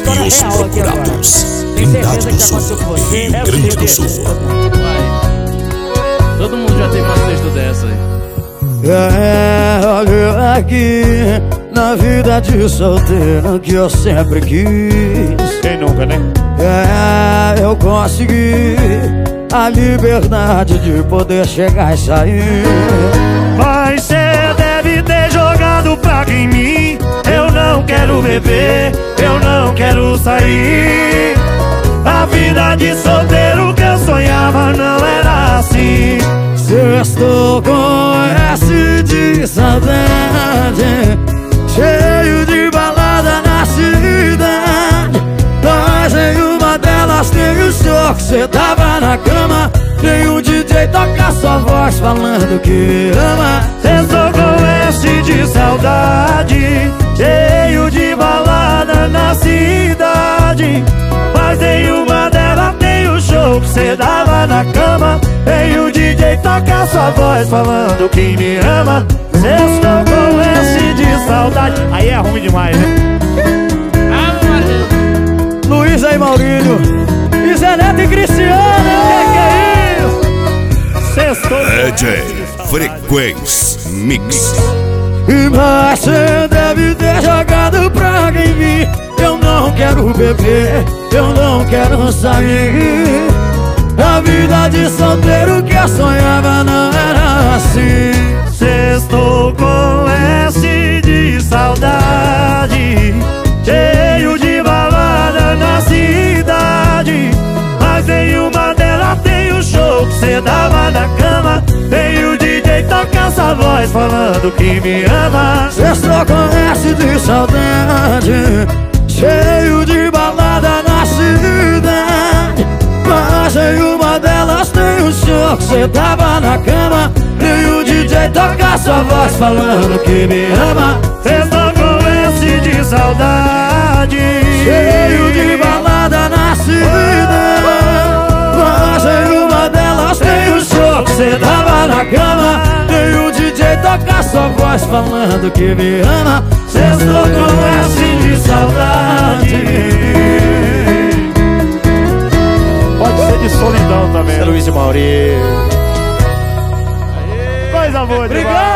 história os real aqui agora. procurados. Tem Trindade certeza do que Sul, aconteceu com você? Rio É o Grande do segredo. Sul. Todo mundo já teve uma texto dessa aí. Olha aqui, na vida de solteiro que eu sempre quis. Quem nunca, né? Eu consegui a liberdade de poder chegar e sair. Mas cê deve ter jogado praga em mim. Eu não quero beber, eu não quero sair. A vida de solteiro que eu sonhava não era assim. Estou com S de saudade, cheio de balada na cidade. Mas em uma delas tem o show que cê tava na cama. Tem um DJ toca sua voz falando que me ama. Estou com S de saudade, cheio de balada na cidade. Mas em uma delas tem o show que cê dava na cama. Tem o DJ toca sua voz falando que me ama. Estou com S de saudade. Aí é ruim demais, né? Luiz e Maurílio, e Zé Neto e Cristiano. Que é isso? Sextou. DJ Frequência Mix. Mas cê deve ter jogado praga em mim. Eu não quero beber, eu não quero sair. A vida de solteiro que eu sonhava não era assim. Sextou com S de saudade, cheio de balada na cidade. Mas em uma delas tem o show que cê dava na cama. Tem o DJ toca essa voz falando que me ama. Estou com S de saudade, cheio de balada na cidade. Mas em uma delas tem o show que cê tava na cama. E o DJ toca sua voz falando que me ama. Estou com S de saudade, Cheio de balada na cidade. Mas em uma delas tem o show que cê tava na cama. E o DJ toca sua voz falando que me ama. Estou com S de saudade. Pode ser de solidão também. Luiz e Maurício. Coisa boa demais.